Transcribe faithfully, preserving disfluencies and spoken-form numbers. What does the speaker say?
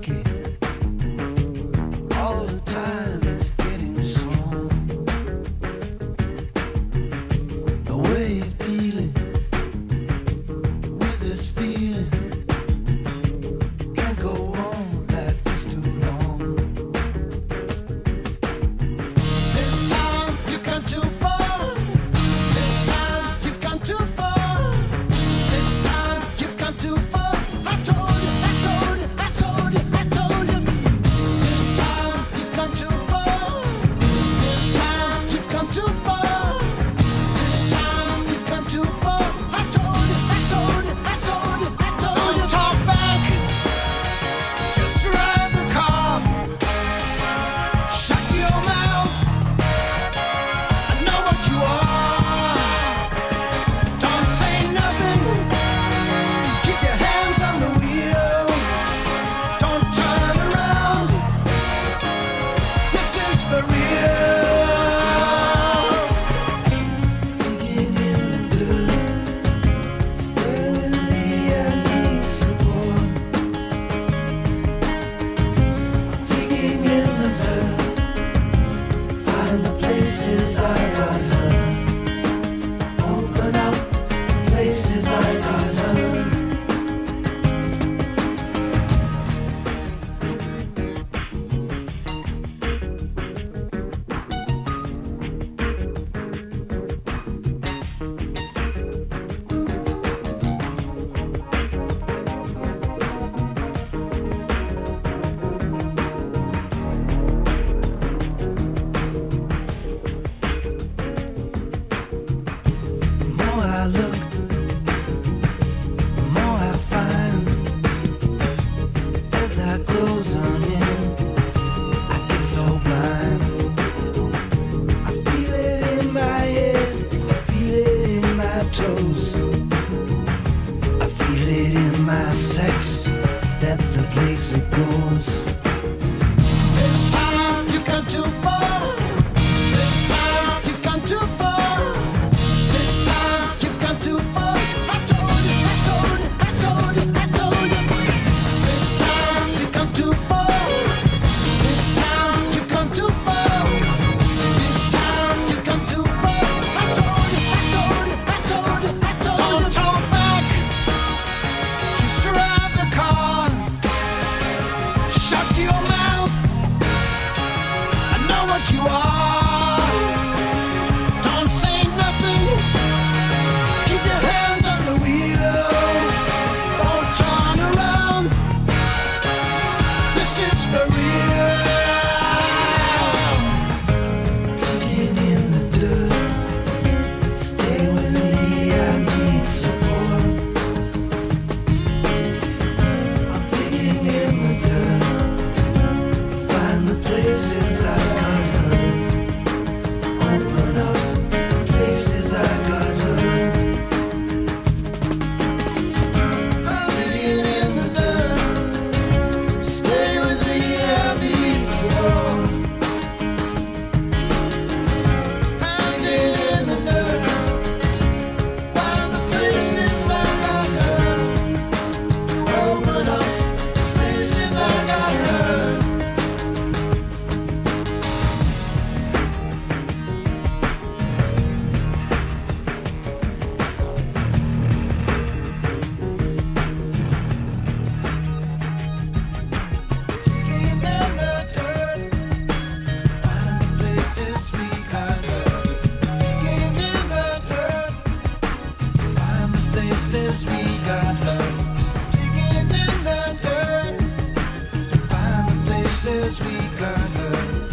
sticky. All the time it's getting strong. The way you're dealing with this feeling can't go on like this too long. This time you've gone too far. This time you've gone too far. This time you've gone too far. I told you, I told you, I told you, I told you. This time you've gone too far. This time you've gone too far. This time you've gone too far. I told you, I told you, I told you, I told you. Don't talk back. Just drive the car. Shut your mouth. I know what you are. Don't say nothing. Keep your hands on the wheel. Don't turn around. This is for real. Digging in the dirt. Stay with me, I need support. I'm digging in the dirt. Find the places I got hurt. Open up the places I got hurt. The more I look, the more I find. As I close on in, I get so blind. I feel it in my head, I feel it in my toes. I feel it in my sex, that's the place it goes. This time you've gone too far. This time you've gone too far. This time you've gone too far. I told you, I told you, I told you, I told you. This time you've gone too far. This time you've gone too far. This time you've gone too far. I told you, I told you, I told you, I told you. Don't talk back. Just drive the car. Shut your mouth. I know what you are. Don't say nothing. Keep your hands on the wheel. Don't turn around. This is for real. Digging in the dirt. Stay with me, I need support. I'm digging in the dirt to find the places I got hurt. Open up places I got hurt. I'm digging in the dirt. Stay with me, I need support. I'm digging in the dirt. Find the places I got hurt. To open up places I got hurt. Digging in the dirt. Find the places we got hurt. Digging in the dirt. Find the places we got hurt. Digging in the dirt. Find the places we got hurt.